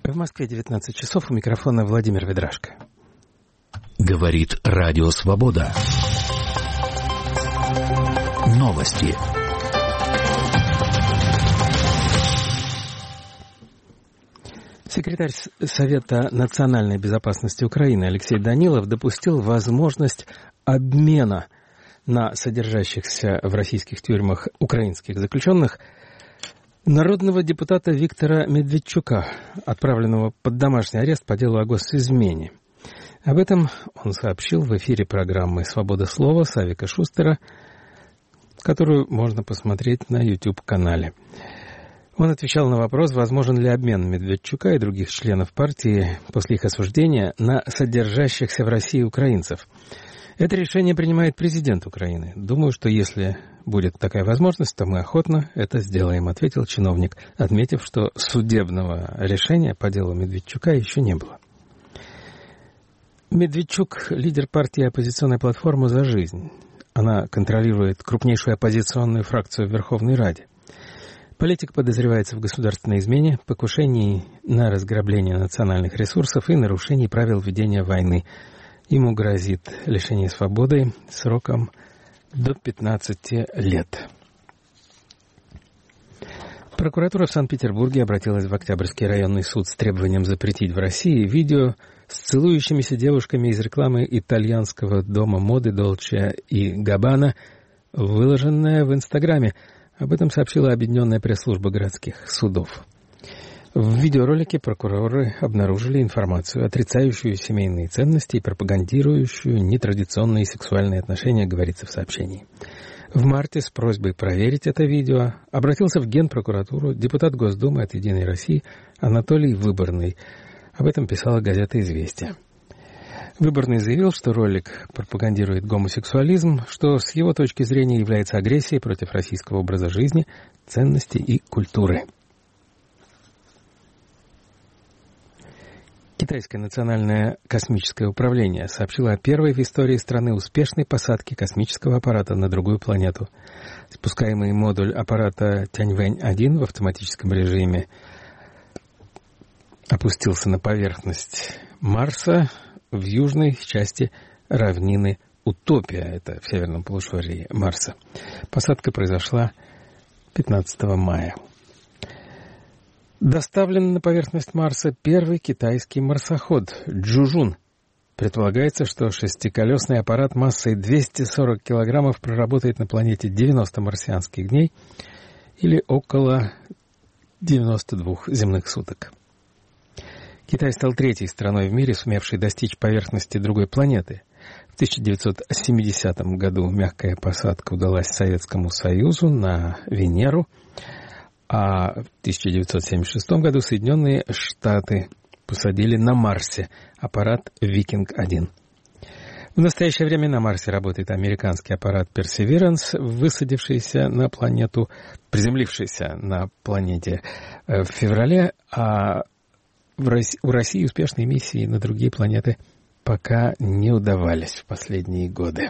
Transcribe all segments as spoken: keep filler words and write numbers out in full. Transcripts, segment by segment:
В Москве девятнадцать часов, у микрофона Владимир Ведрашко. Говорит Радио Свобода. Новости. Секретарь Совета национальной безопасности Украины Алексей Данилов допустил возможность обмена на содержащихся в российских тюрьмах украинских заключенных народного депутата Виктора Медведчука, отправленного под домашний арест по делу о госизмене. Об этом он сообщил в эфире программы «Свобода слова» Савика Шустера, которую можно посмотреть на YouTube-канале. Он отвечал на вопрос, возможен ли обмен Медведчука и других членов партии после их осуждения на содержащихся в России украинцев. Это решение принимает президент Украины. Думаю, что если будет такая возможность, то мы охотно это сделаем, ответил чиновник, отметив, что судебного решения по делу Медведчука еще не было. Медведчук – лидер партии «Оппозиционная платформа за жизнь». Она контролирует крупнейшую оппозиционную фракцию в Верховной Раде. Политик подозревается в государственной измене, покушении на разграбление национальных ресурсов и нарушении правил ведения войны. Ему грозит лишение свободы сроком до пятнадцати лет. Прокуратура в Санкт-Петербурге обратилась в Октябрьский районный суд с требованием запретить в России видео с целующимися девушками из рекламы итальянского дома моды Dolce и Gabbana, выложенное в Инстаграме. Об этом сообщила Объединенная пресс-служба городских судов. В видеоролике прокуроры обнаружили информацию, отрицающую семейные ценности и пропагандирующую нетрадиционные сексуальные отношения, говорится в сообщении. В марте с просьбой проверить это видео обратился в Генпрокуратуру депутат Госдумы от «Единой России» Анатолий Выборный. Об этом писала газета «Известия». Выборный заявил, что ролик пропагандирует гомосексуализм, что с его точки зрения является агрессией против российского образа жизни, ценностей и культуры. Китайское национальное космическое управление сообщило о первой в истории страны успешной посадке космического аппарата на другую планету. Спускаемый модуль аппарата Тяньвэнь один в автоматическом режиме опустился на поверхность Марса в южной части равнины Утопия, это в северном полушарии Марса. Посадка произошла пятнадцатого мая. Доставлен на поверхность Марса первый китайский марсоход Чжужун. Предполагается, что шестиколесный аппарат массой двести сорок килограммов проработает на планете девяносто марсианских дней или около девяноста двух земных суток. Китай стал третьей страной в мире, сумевшей достичь поверхности другой планеты. В тысяча девятьсот семидесятом году мягкая посадка удалась Советскому Союзу на Венеру, а в тысяча девятьсот семьдесят шестом году Соединенные Штаты посадили на Марсе аппарат Викинг один. В настоящее время на Марсе работает американский аппарат Perseverance, высадившийся на планету, приземлившийся на планете в феврале, а в России, у России успешные миссии на другие планеты пока не удавались в последние годы.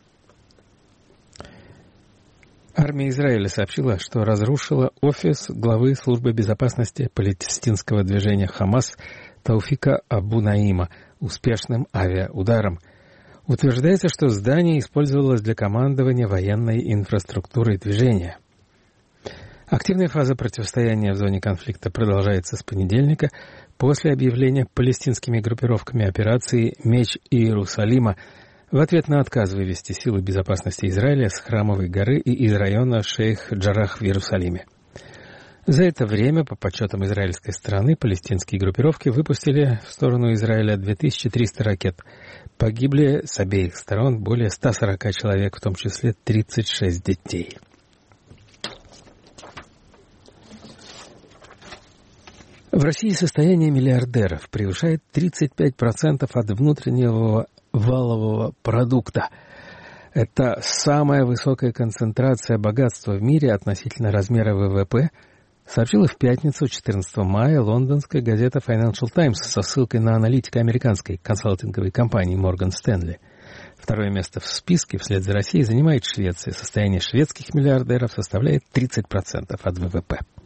Армия Израиля сообщила, что разрушила офис главы службы безопасности палестинского движения «Хамас» Тауфика Абу-Наима успешным авиаударом. Утверждается, что здание использовалось для командования военной инфраструктурой движения. Активная фаза противостояния в зоне конфликта продолжается с понедельника после объявления палестинскими группировками операции «Меч Иерусалима» в ответ на отказ вывести силы безопасности Израиля с Храмовой горы и из района Шейх-Джарах в Иерусалиме. За это время, по подсчетам израильской стороны, палестинские группировки выпустили в сторону Израиля две тысячи триста ракет. Погибли с обеих сторон более ста сорока человек, в том числе тридцать шесть детей. В России состояние миллиардеров превышает тридцать пять процентов от внутреннего валового продукта. Это самая высокая концентрация богатства в мире относительно размера ВВП, сообщила в пятницу, четырнадцатого мая, лондонская газета Financial Times со ссылкой на аналитика американской консалтинговой компании Morgan Stanley. Второе место в списке вслед за Россией занимает Швеция. Состояние шведских миллиардеров составляет тридцать процентов от ВВП.